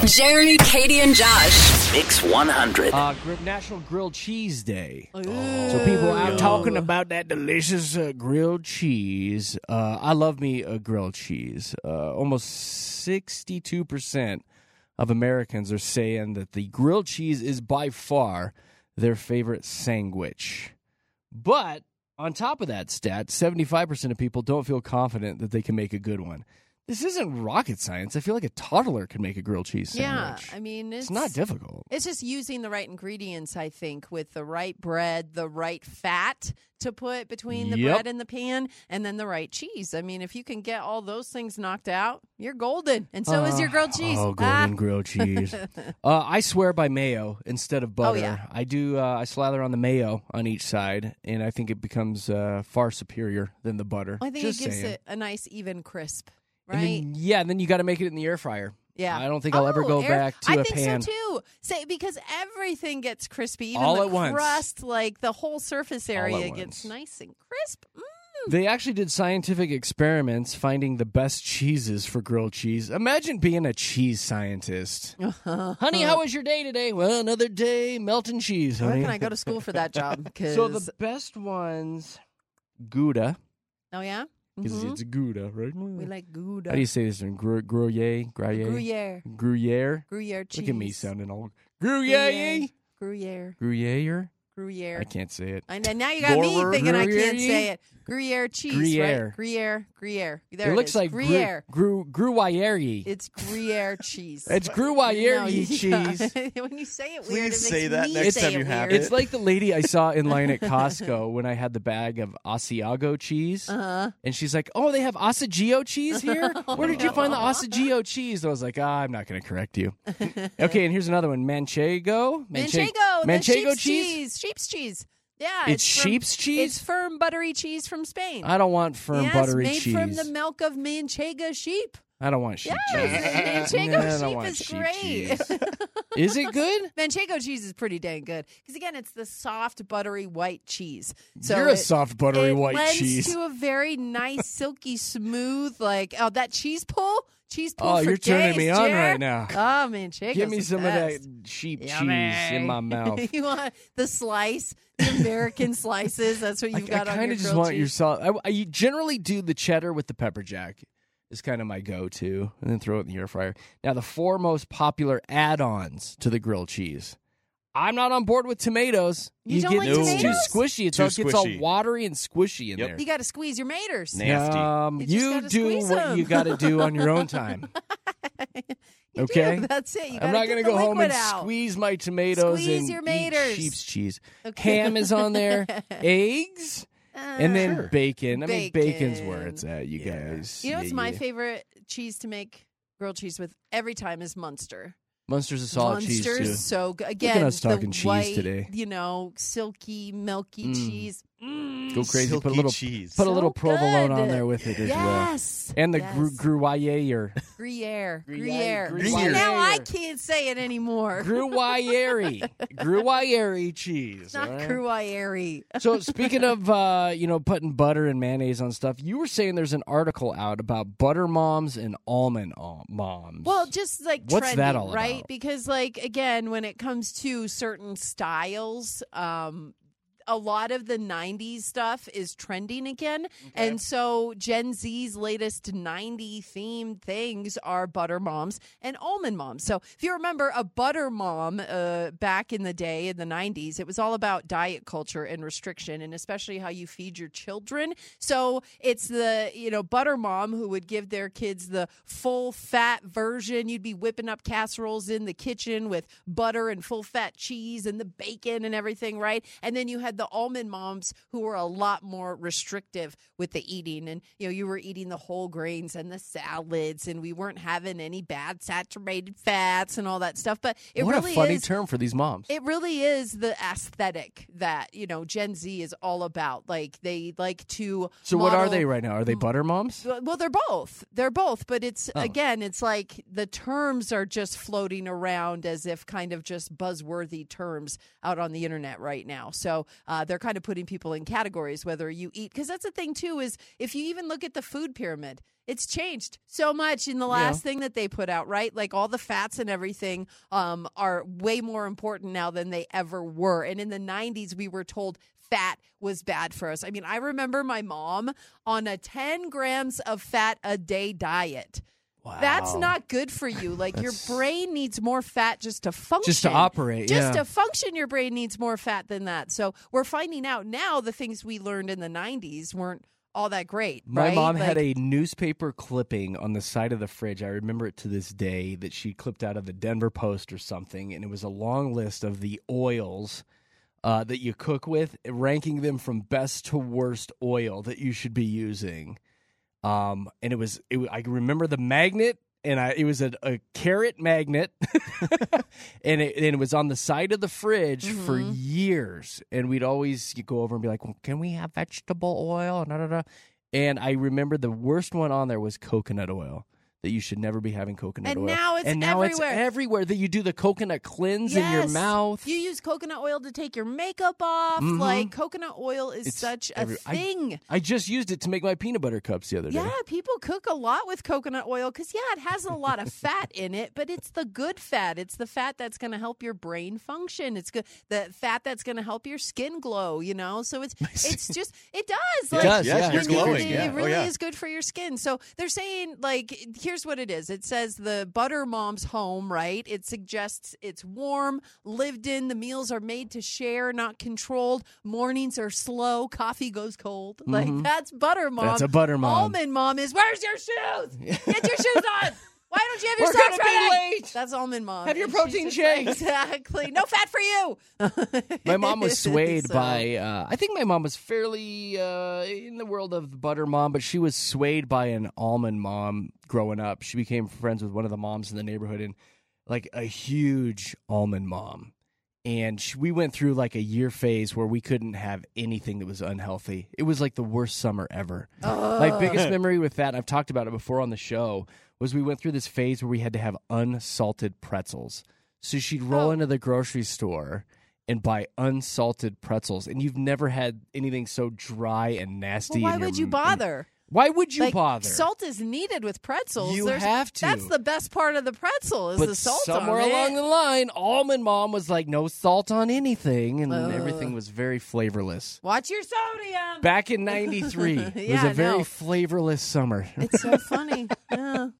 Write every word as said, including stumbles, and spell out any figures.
Jeremy, Katie, and Josh. Mix one hundred. Uh, Gr- National Grilled Cheese Day. Ooh. So people out talking about that delicious uh, grilled cheese. Uh, I love me a grilled cheese. Uh, almost sixty-two percent of Americans are saying that the grilled cheese is by far their favorite sandwich. But on top of that stat, seventy-five percent of people don't feel confident that they can make a good one. This isn't rocket science. I feel like a toddler could make a grilled cheese sandwich. Yeah, I mean, it's, it's not difficult. It's just using the right ingredients, I think, with the right bread, the right fat to put between the Yep. bread and the pan, and then the right cheese. I mean, if you can get all those things knocked out, you're golden. And so is your grilled cheese. Oh, golden Ah. grilled cheese. uh, I swear by mayo instead of butter. Oh, yeah. I do. Uh, I slather on the mayo on each side, and I think it becomes uh, far superior than the butter. I think Just it gives saying. it a nice, even crisp, right? And then, yeah, and then you got to make it in the air fryer. Yeah, I don't think I'll ever Oh, go air- back to I a think pan. so too. Say because everything gets crispy, even All the at once. crust, like the whole surface All area at gets once. nice and crisp. Mm. They actually did scientific experiments finding the best cheeses for grilled cheese. Imagine being a cheese scientist. Honey, how was your day today? Well, another day melting cheese, Where honey. can I go to school for that job? 'Cause- So the best ones, Gouda. oh yeah, Because Mhm. it's Gouda, right? we like Gouda. How do you say this? Gru- Gruyere? Gruyere? Gruyere, Gruyere? Gruyere cheese. Look at me sounding all... Gruyere? Gruyere, Gruyere? Gruyere. I can't say it. And then now you got me Gorer- thinking I Gruyere? can't say it. Gruyere cheese, Gruyere. right? Gruyere, Gruyere. There it looks is. like Gruyere. Gru- Gru- Gruyere. It's Gruyere cheese. It's Gruyere No, you- cheese. when you say it weird, Please it makes say that me next say time it you have weird. It's like the lady I saw in line at Costco when I had the bag of Asiago cheese. Uh-huh. And she's like, oh, they have Asagio cheese here? Where did you find the Asagio cheese? I was like, ah, I'm not going to correct you. Okay, and here's another one. Manchego? Manchego, Manchego that's sheep's cheese? cheese, sheep's cheese. Yeah, It's from- sheep's cheese? It's firm buttery cheese from Spain. I don't want firm yes, buttery made cheese. from the milk of Manchega sheep. I don't want sheep Yes, cheese. Manchego Nah, I don't sheep want is sheep great. cheese. Is it good? Manchego cheese is pretty dang good because again, it's the soft, buttery white cheese. So You're a it- soft, buttery it white lends cheese. to a very nice, silky, smooth, like oh that cheese pull, cheese pull. Oh, for you're turning days, me on Jer. right now. Oh, Manchego's Give me the some best. of that sheep Yummy. cheese in my mouth. You want the slice, the American slices? That's what I, you've got on your kind of just grilled want your cheese. salt. I, I generally do the cheddar with the pepper jack. Is kind of my go-to, and then throw it in the air fryer. Now, the four most popular add-ons to the grilled cheese. I'm not on board with tomatoes. You don't get like it's tomatoes? too squishy. It's Too all, it gets all squishy. watery and squishy in Yep. there. You got to squeeze your maters. Nasty. Um, You just you gotta do squeeze what them. you got to do on your own time. You Okay. do. That's it. You I'm gotta not get going to the go home liquid and out. squeeze my tomatoes Squeeze and your eat maters. sheep's cheese. Okay. Ham is on there, eggs, and then Uh, bacon. I mean, bacon's where Bacon. it's at, you Yeah. guys. You know Yeah, what's my yeah. favorite cheese to make grilled cheese with every time is Munster. Munster's a solid cheese, Munster's too. so good. at Again, us talking the cheese white, today. You know, silky, milky Mm. cheese. Mm, Go crazy. Silky Put a little cheese. Put a So little provolone good. on there with it as well. yes. And the yes. gru- Gruyere. Gruyere. Gruyere. Gruyere. Gruyere. See, now I can't say it anymore. Gruyere. Gruyere cheese. Not all right? Gruyere. So speaking of, uh, you know, putting butter and mayonnaise on stuff, you were saying there's an article out about butter moms and almond al- moms. Well, just like What's trending, that all right? about? Because like again, when it comes to certain styles, um, a lot of the nineties stuff is trending again. And so Gen Z's latest ninety themed things are butter moms and almond moms. So if you remember a butter mom uh, back in the day in the nineties, it was all about diet culture and restriction and especially how you feed your children. So it's the, you know, butter mom who would give their kids the full fat version. You'd be whipping up casseroles in the kitchen with butter and full fat cheese and the bacon and everything, right? And then you had the almond moms who were a lot more restrictive with the eating. And, you know, you were eating the whole grains and the salads, and we weren't having any bad saturated fats and all that stuff. But it what really a funny is. term for these moms. It really is the aesthetic that, you know, Gen Z is all about. Like, they like to. So what are model- they right now? Are they butter moms? Well, they're both. They're both. But it's, Oh. again, it's like the terms are just floating around as if kind of just buzzworthy terms out on the internet right now. So uh, they're kind of putting people in categories, whether you eat, because that's the thing too, is if you even look at the food pyramid, it's changed so much in the last yeah. thing that they put out, right? Like all the fats and everything um, are way more important now than they ever were. And in the nineties, we were told fat was bad for us. I mean, I remember my mom on a ten grams of fat a day diet. Wow. That's not good for you. Like That's... your brain needs more fat just to function. Just to operate, Just yeah. to function, your brain needs more fat than that. So we're finding out now the things we learned in the nineties weren't all that great. My right? mom like, had a newspaper clipping on the side of the fridge. I remember it to this day that she clipped out of the Denver Post or something, and it was a long list of the oils uh, that you cook with, ranking them from best to worst oil that you should be using. Um, and it was, it, I remember the magnet, and I, it was a, a carrot magnet, and, it, and it was on the side of the fridge mm-hmm. for years. And we'd always go over and be like, well, can we have vegetable oil? Da, da, da. And I remember the worst one on there was coconut oil. That you should never be having coconut and oil. Now it's and now everywhere. it's everywhere. That you do the coconut cleanse yes. in your mouth. You use coconut oil to take your makeup off. Mm-hmm. Like, coconut oil is it's such a every- thing. I, I just used it to make my peanut butter cups the other day. Yeah, people cook a lot with coconut oil because, yeah, it has a lot of fat in it, but it's the good fat. It's the fat that's going to help your brain function. It's good. The fat that's going to help your skin glow, you know? So it's it's just, it does. It like, does, yes, yeah. you're glowing. It, yeah. it really oh, yeah. is good for your skin. So they're saying, like, here's what it is. It's says the Butter Mom's home, right? It suggests it's warm, lived in. The meals are made to share, not controlled. Mornings are slow. Coffee goes cold. Mm-hmm. Like, that's Butter Mom. That's a Butter Mom. Almond Mom is, where's your shoes? Get your shoes on. Why don't you have your We're socks gonna be ready? late. That's Almond Mom. Have your And she's protein just shake. like, exactly. No fat for you. My mom was swayed So- by, uh, I think my mom was fairly uh, in the world of Butter Mom, but she was swayed by an almond mom growing up. She became friends with one of the moms in the neighborhood, and like a huge almond mom. And she, we went through like a year phase where we couldn't have anything that was unhealthy. It was like the worst summer ever. Ugh. My biggest memory with that, and I've talked about it before on the show, was we went through this phase where we had to have unsalted pretzels. So she'd roll Oh. into the grocery store and buy unsalted pretzels, and you've never had anything so dry and nasty. Well, why in your would you m- bother? Why would you like, bother? Salt is needed with pretzels. You There's, have to. That's the best part of the pretzel is but the salt somewhere on along it. the line, Almond Mom was like, no salt on anything, and Ugh. everything was very flavorless. Watch your sodium. Back in ninety-three, it was Yeah, a very no. flavorless summer. It's so funny. Yeah.